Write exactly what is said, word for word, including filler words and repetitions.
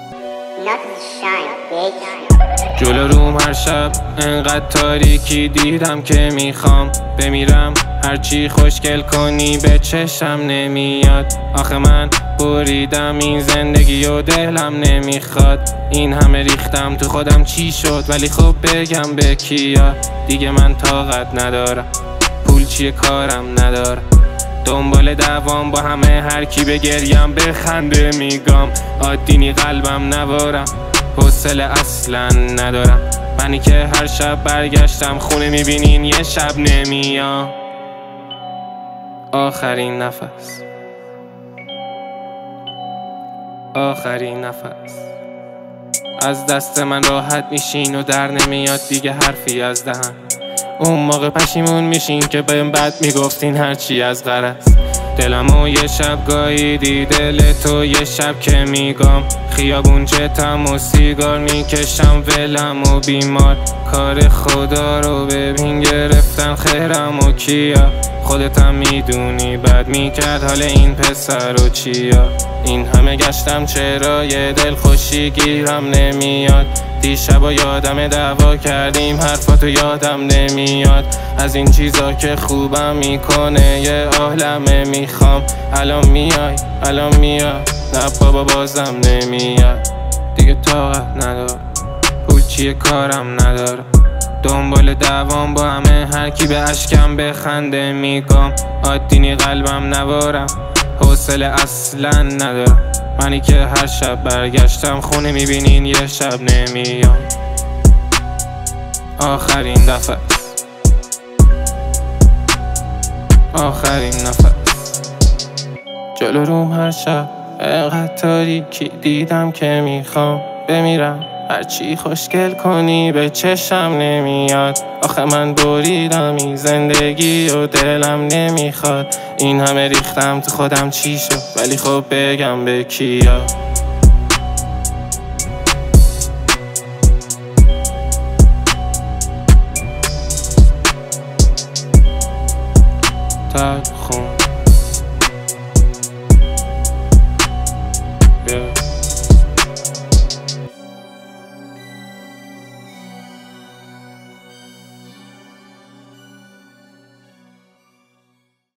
جلو روم هر شب انقدر تاریکی دیدم که میخوام بمیرم. هرچی خوشگل کنی به چشم نمیاد. آخه من بریدم این زندگی و دلم نمیخواد. این همه ریختم تو خودم چی شد، ولی خب بگم به کیا. دیگه من طاقت ندارم، پول چیه کارم ندارم. دنبال دوام با همه، هر کی بگریم به خنده میگم. عادی قلبم نوارم، حوصله اصلا ندارم. منی که هر شب برگشتم خونه میبینین یه شب نمیام. آخرین نفس، آخرین نفس. از دست من راحت میشین و در نمیاد دیگه حرفی از دهن. اون موقع پشیمون میشین که بهم بد میگفتین هرچی از غرض. دلمو یه شب گاییدی، دل تو یه شب که میگم. خیابون جتم و سیگار میکشم ولم و بیمار. کار خدا رو ببین گرفتن خیرم و کیا. خودتم میدونی بد میکرد حال این پسر و چیا. این همه گشتم چرا یه دل خوشی گیرم نمیاد. دیشبا یادم دعوا کردیم حرفاتو یادم نمیاد. از این چیزا که خوبم میکنه یه عالمه میخوام. الان میای الان میای، نه بابا بازم نمیاد. دیگه طاقت ندارم، پول چیه کارم ندارم. دنبال دوام با همه، هر کی به اشکم بخنده میگم. عادی قلبم نوارم، حوصله اصلا ندارم. منی که هر شب برگشتم خونه میبینین یه شب نمیام. آخرین نفس، آخرین نفس. جلو روم هر شب انقدر تاریکی دیدم که میخوام بمیرم. هرچی خوشگل کنی به چشم نمیاد. آخه من بریدم این زندگی و دلم نمیخواد. این همه ریختم تو خودم چی شد، ولی خب بگم به کیا.